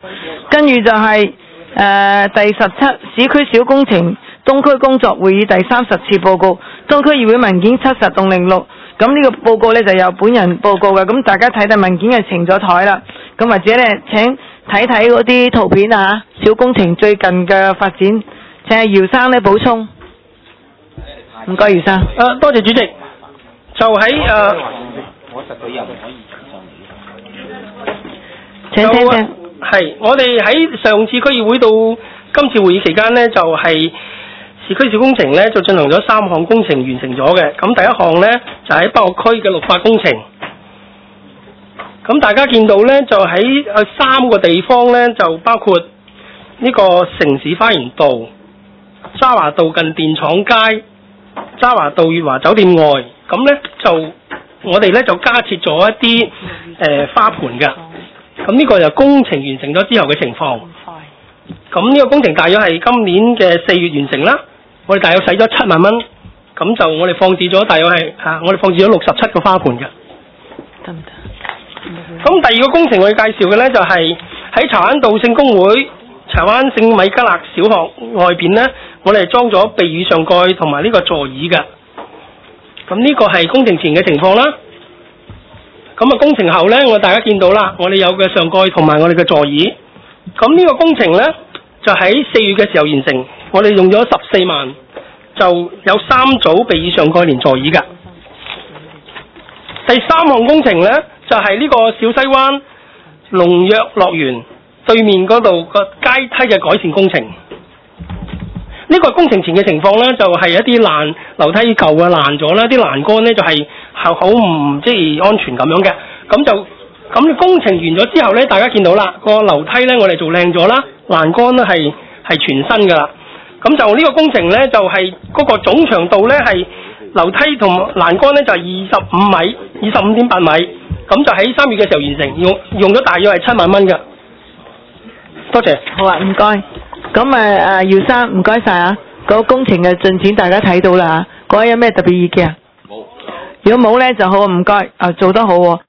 跟住就係第17市區小工程東區工作會議第30次報告，東區議會文件70/06。咁呢個報告呢，就由本人報告嘅，咁大家睇睇文件係呈咗台啦。咁或者呢，請睇睇嗰啲圖片啊，小工程最近嘅發展，請係姚生呢補充。唔該，姚生。 多謝主席。就喺請聽聽。 係，我哋喺上次區議會到今次會議期間呢，就係市區小工程呢，就進行咗3項工程完成咗嘅。咁第一項呢，就喺北角區嘅綠化工程。咁大家見到呢，就喺3個地方呢，就包括呢個城市花園道、渣華道近電廠街、渣華道悅華酒店外。咁呢，就我哋呢，就加設咗一啲花盆㗎。咁呢個就工程完成咗之後嘅情況。咁呢個工程大約係今年嘅4月完成啦。我哋大約使咗7萬蚊。咁就我哋放置咗大約係我哋放置咗67個花盆嘅。得唔得？咁第二個工程我哋介紹嘅呢，就係喺柴灣道聖公會、柴灣聖米迦勒小學外邊呢，我哋裝咗避雨上蓋同埋呢個座椅嘅。咁呢個係工程前嘅情況啦。咁啊，工程後呢，大家見到啦，我哋有嘅上蓋同埋我哋嘅座椅。咁呢個工程呢，就喺4月嘅時候完成，我哋用咗14萬，就有3組避雨上蓋連座椅㗎。第3項工程呢，就係呢個小西灣龍躍樂園對面嗰度個階梯嘅改善工程。呢個工程前嘅情況呢，就係一啲樓梯舊嘅爛咗啦，啲欄杆呢，就係好唔即係安全咁樣嘅。咁工程完咗之後呢，大家見到啦，個樓梯呢，我哋做靚咗啦，欄杆呢係全新㗎啦。咁就呢個工程呢，就係嗰個總長度呢，係樓梯同欄杆呢，就係25米，25.8米。咁就喺3月嘅時候完成，用咗大約係7萬蚊㗎。多謝。 好啊，唔該。咁姚生唔該晒啊！嗰個工程嘅進展大家睇到啦嚇，各位有咩特別意見啊？冇。如果冇呢就好，唔該。做得好喎。